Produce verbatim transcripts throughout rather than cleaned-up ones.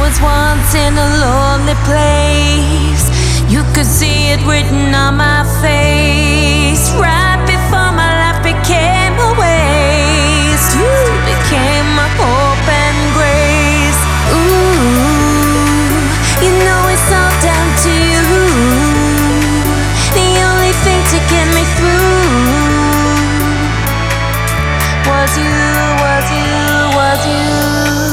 was once in a lonely place. You could see it written on my face. Right before my life became a waste, you became my hope and grace. Ooh, you know it's all down to you. The only thing to get me through was you, was you, was you.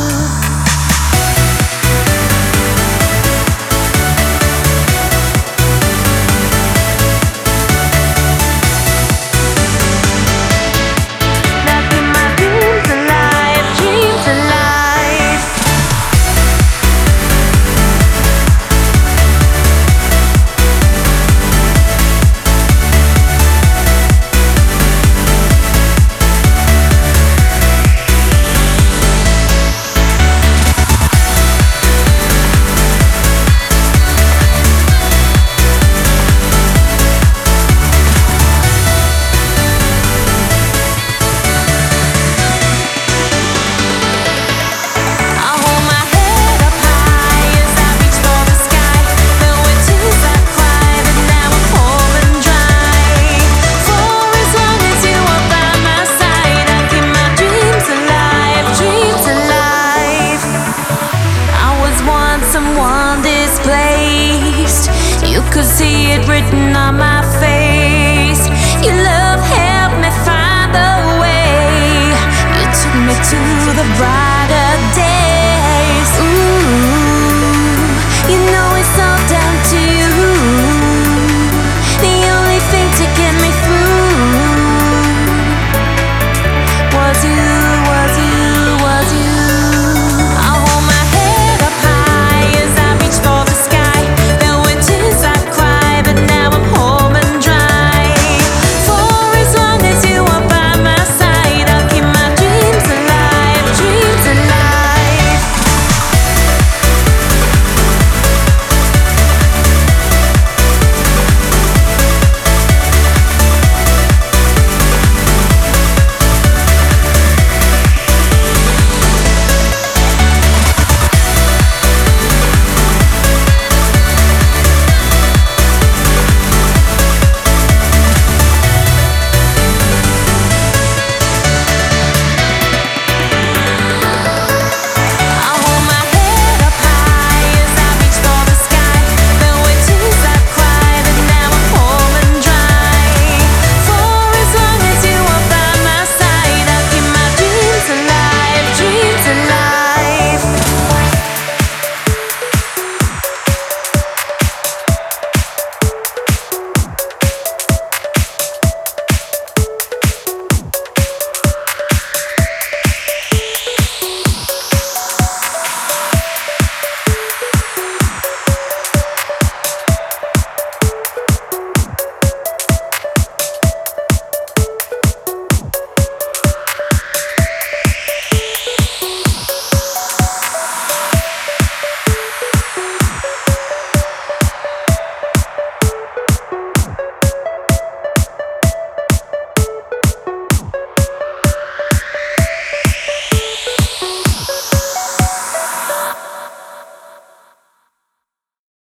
Someone displaced. You could see it written on my face. Your love helped me find the way. You took me to the brighter day.